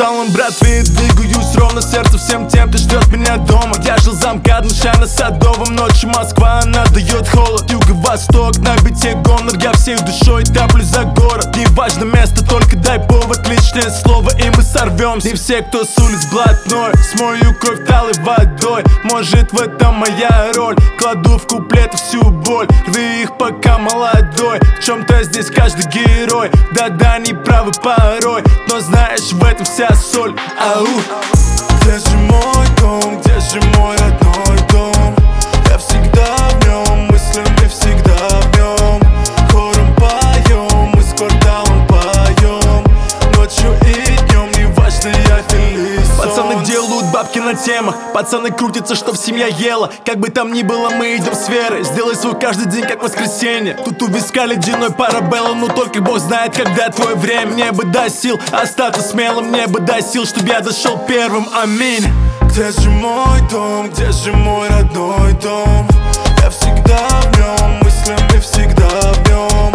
кварталом, братве, двигаюсь ровно сердце всем тем, кто ждет меня дома. Я жил за МКАД, на Садовом, ночью Москва, она дает холод. Юго-восток, на бите гонор, я всей душой топлюсь за город. Не важно место, только дай повод, личное слово, и мы сорвемся. И все, кто с улиц блатной, смою кровь талой водой. Может, в этом моя роль, кладу в куплеты всю боль. Рви их, пока молодой, в чем-то здесь каждый герой. Да-да, не правы порой, но знаешь, в этом вся соль. Ау. Где же мой дом, где же мой родной дом? Я всегда в нем, мыслями всегда в нем. Хором поем, мы с кварталом поем. Ночью и днем, не важно, я фелис. Пацаны делают бабки на темах, пацаны крутятся, что в семья ела. Как бы там ни было, мы идем с верой. Сделай свой каждый день, как воскресенье. Тут у виска ледяной парабелла, но только Бог знает, когда твое время. Мне бы дай сил остаться смелым, мне бы дай сил, чтоб я дошел первым, аминь. Где же мой дом, где же мой родной дом? Я всегда в нем, мыслями всегда в нем.